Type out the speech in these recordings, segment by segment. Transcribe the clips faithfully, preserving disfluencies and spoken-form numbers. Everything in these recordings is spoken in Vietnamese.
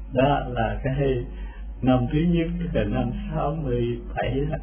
Đó là cái năm thứ nhất, tức là năm sáu mươi bảy đó.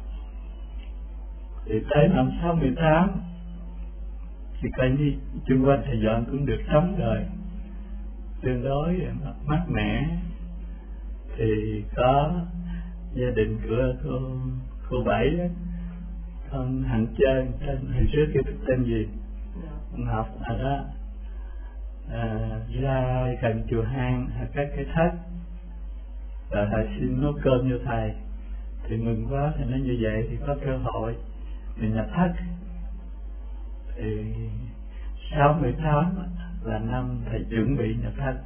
Thì tới năm sáu mươi tám thì coi như chung quanh Thầy Dọn cũng được sống rồi, tương đối mát mẻ. Thì có gia đình của cô cô Bảy đó, con Hạnh Trơn, tên hồi trước kia tên gì, con học ở đó, à, ra gần chùa Hang các cái thất, rồi thầy xin nấu cơm cho thầy. Thì mừng quá, thì nó như vậy thì có cơ hội mình nhập thất. Thì sáu mươi tám là năm thầy chuẩn bị nhập thất.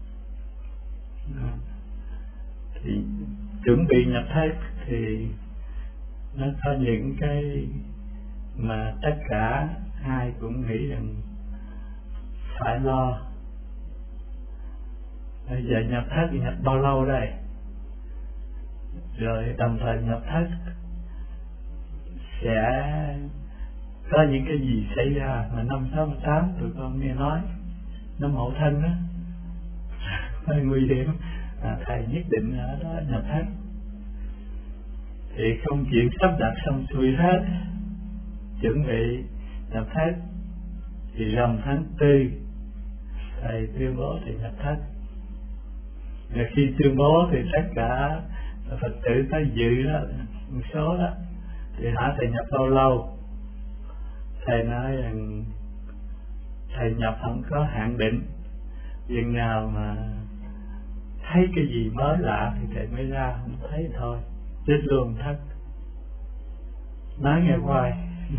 Thì chuẩn bị nhập thất thì nó có những cái mà tất cả ai cũng nghĩ rằng phải lo. Bây giờ nhập thất thì nhập bao lâu đây? Rồi đồng thời nhập thất sẽ có những cái gì xảy ra mà năm sáu mươi tám tụi con nghe nói năm Mậu Thân đó hơi nguy hiểm, à, thầy nhất định ở đó nhập thất. Thì không chuyện sắp đặt xong xuôi hết, chuẩn bị nhập thất thì rằm tháng tư thầy tuyên bố thì nhập thất. Và khi tuyên bố thì tất cả Phật tử tới dự đó, một số đó, thì hỏi thầy nhập bao lâu. Thầy nói rằng thầy nhập không có hạn định, chừng nào mà thấy cái gì mới lạ thì thầy mới ra, không thấy thôi chết luôn thất. Nói nghe hoài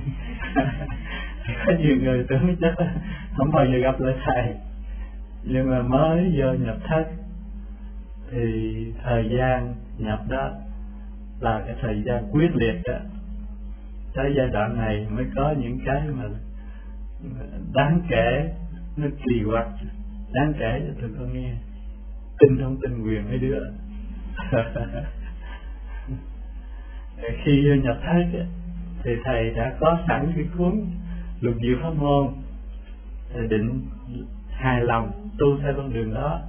có nhiều người tưởng chắc không bao giờ gặp lại thầy, nhưng mà mới vô nhập thất thì thời gian nhập đó là cái thời gian quyết liệt đó. Tới giai đoạn này mới có những cái mà đáng kể, nó kỳ quặc, đáng kể cho tụi con nghe. Tin không tin quyền mấy đứa khi vô nhập thất thì thầy đã có sẵn cái cuốn Lục Diệu Pháp Môn, thầy định hài lòng tu theo con đường đó.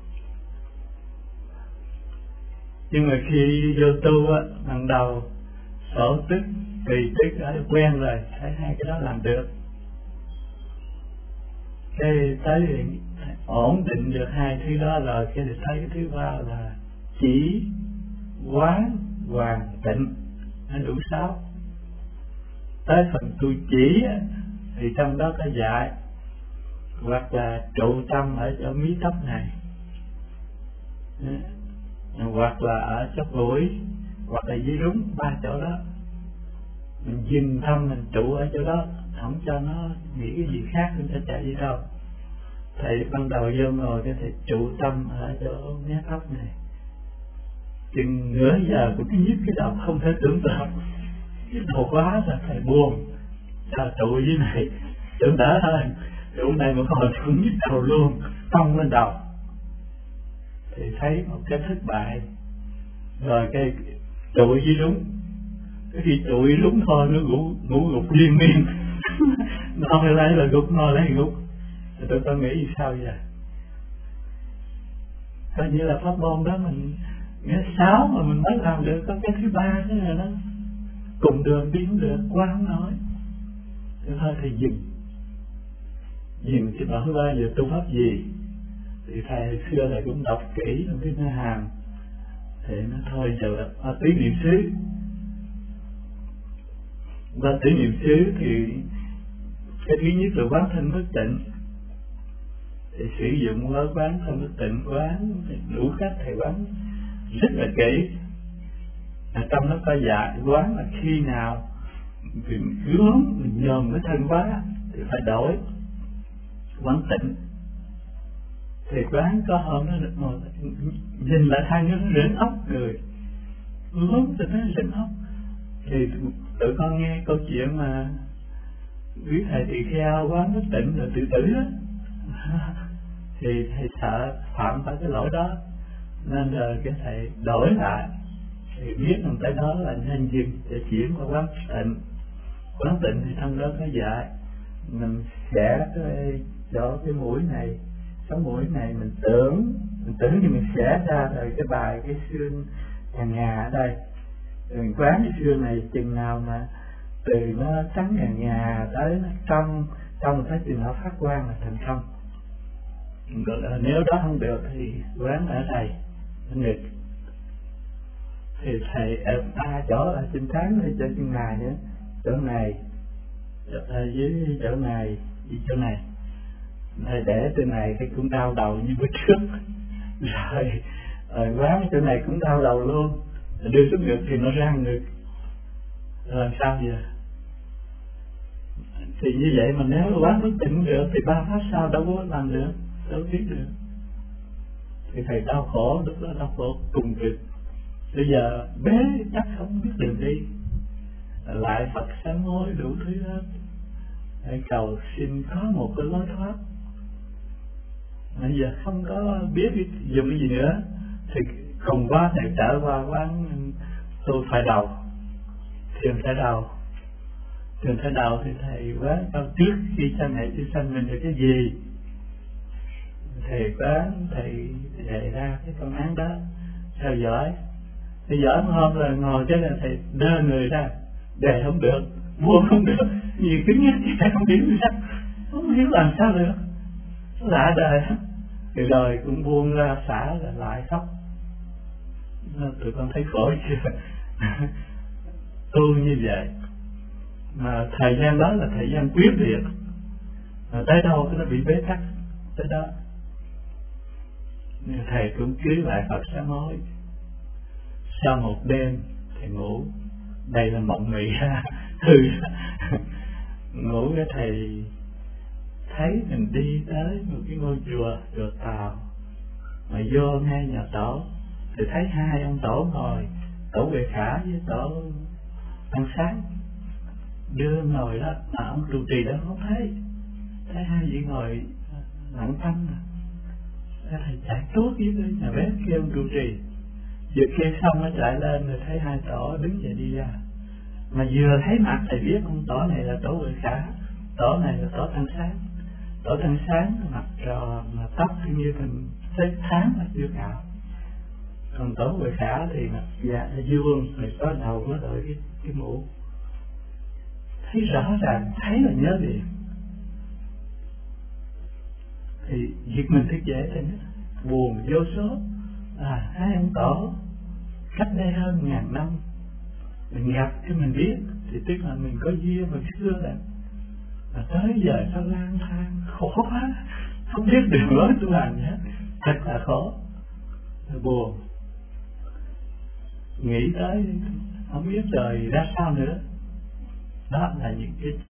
Nhưng mà khi vô tu á, ban đầu sổ tức, tùy tức đã quen rồi, thấy hai cái đó làm được. Cái tới thì ổn định được hai thứ đó rồi, cái thì thấy cái thứ ba là chỉ, quán, hoàn, tịnh, nó đủ sáu. Tới phần tu chỉ á, thì trong đó có dạy hoặc là trụ tâm ở chỗ mí tóc này, hoặc là ở chóp mũi, hoặc là dưới rúng, ba chỗ đó mình dừng tâm, mình trụ ở chỗ đó, không cho nó nghĩ cái gì khác, không cho chạy đi đâu. Thầy ban đầu vô ngồi cái thầy trụ tâm ở chỗ mé tóc này, chừng nửa giờ cũng cái nhức cái đầu không thể tưởng tượng, cái đầu quá là thầy buồn, sao trụ dưới này tưởng đỡ hơn, trụ này một hồi cũng nhức đầu luôn, tông lên đầu. Thì thấy một cái thất bại, rồi cái trụ dưới đúng, cái khi trụ dưới đúng thôi nó ngủ ngủ gục liên miên nó lấy là gục, nó lấy gục. Thì tôi có nghĩ sao vậy? Coi như là pháp môn đó mình nghe sáu mà mình mới làm được, có cái thứ ba thế này đó cùng đường đi không được, quá không nói. Thế thôi thì dừng dừng chứ bảo bao giờ tu pháp gì. Thì thầy xưa thầy cũng đọc kỹ trong cái Na Hàm, thì nó thôi giờ à, tứ niệm xứ. Và tứ niệm xứ thì cái thứ nhất là quán thanh bất tịnh, thì sử dụng với quán thanh bất tịnh, quán đủ cách thầy quán rất là kỹ. À, trong nó có dạy quán là khi nào mình hướng mình nhòm cái thân quá thì phải đổi quán tịnh. Thì quán có hôm nó được ngồi nhìn lại thân nó rỉnh ốc người, hướng thì nó rỉnh ốc. Thì tụi con nghe câu chuyện mà quý thầy tỳ kheo quán bất tịnh rồi tự tử đó thì thầy sợ phạm phải cái lỗi đó, nên rồi cái thầy đổi lại, thì biết rằng tới đó là nên dừng để chuyển qua quán tịnh. Quán tịnh thì trong đó có dạy mình sẽ cái chỗ cái mũi này, sống mũi này mình tưởng, mình tưởng như mình xẻ ra rồi cái bài cái xương nhà nhà ở đây, rồi quán cái xương này chừng nào mà từ nó trắng nhà nhà tới nó trong trong tới chừng nó phát quang là thành công. Nếu đó không được thì quán ở đây nó nghịch, thì thầy ở ba chỗ ở trên trán hay trên chân này nữa, chỗ này ở dưới chỗ này với chỗ này, thầy để trên này thì cũng đau đầu như bữa trước rồi, rồi quán chỗ này cũng đau đầu luôn, đưa xuống ngực thì nó ra ngực, rồi sao giờ? Thì như vậy mà nếu quán bất tỉnh được thì ba pháp sao đâu có làm được, đâu biết được. Thì thầy đau khổ, lúc đó đau khổ cùng cực. Bây giờ bé chắc không biết đường đi, lại Phật sám hối đủ thứ hết, để cầu xin có một cái lối thoát. Bây giờ không có biết dùng cái gì nữa thì cùng quá thầy trở qua quán tôi phải đầu, thiền phải đầu, thiền phải đầu thì thầy quán câu trước khi sanh hệ chưa sanh mình được cái gì, thầy quán thầy đề ra cái công án đó, theo dõi. Thì giỏi một hôm là ngồi cái là thầy đơ người ra, đề không được, buông không được, nhiều cứng nhắc thì thầy không biết gì sao, không biết làm sao được, lạ đời. Thì rồi cũng buông ra xả là lại khóc. Tụi con thấy khổ chưa? Tu như vậy mà thời gian đó là thời gian quyết liệt, mà tới đâu cái nó bị bế tắc tới đó. Nhưng thầy cũng cưới lại Phật sám hối. Sau một đêm thầy ngủ, đây là mộng mị hư ngủ cái thầy thấy mình đi tới một cái ngôi chùa, chùa Tàu, mà vô ngay nhà tổ thì thấy hai ông tổ ngồi, tổ Huệ Khả với tổ Tăng Sáng đưa ngồi đó, mà ông trụ trì đó không thấy, thấy hai vị ngồi lặng thinh. Thầy chạy tuốt với nhà bếp kêu ông trụ trì, vừa kêu xong nó chạy lên rồi thấy hai tổ đứng dậy đi ra, mà vừa thấy mặt thầy biết ông tổ này là tổ Huệ Khả, tổ này là tổ Tăng Sáng. Tổ Tăng Sáng mặt tròn mà tóc như mình thấy tháng là chưa cạo, còn tổ Huệ Khả thì mặt dạ vuông, rồi có đầu có đội cái, cái mũ. Thấy rõ ràng, thấy là nhớ liền. Thì việc mình thức dậy thì buồn vô số, à hai ông tổ cách đây hơn ngàn năm mình gặp cái mình biết, thì tức là mình có duyên mà xưa rồi, mà tới giờ sao lang thang khổ quá, không biết đường lối tu hành hết, thật là khổ, là buồn, nghĩ tới không biết đời ra sao nữa. Đó là những cái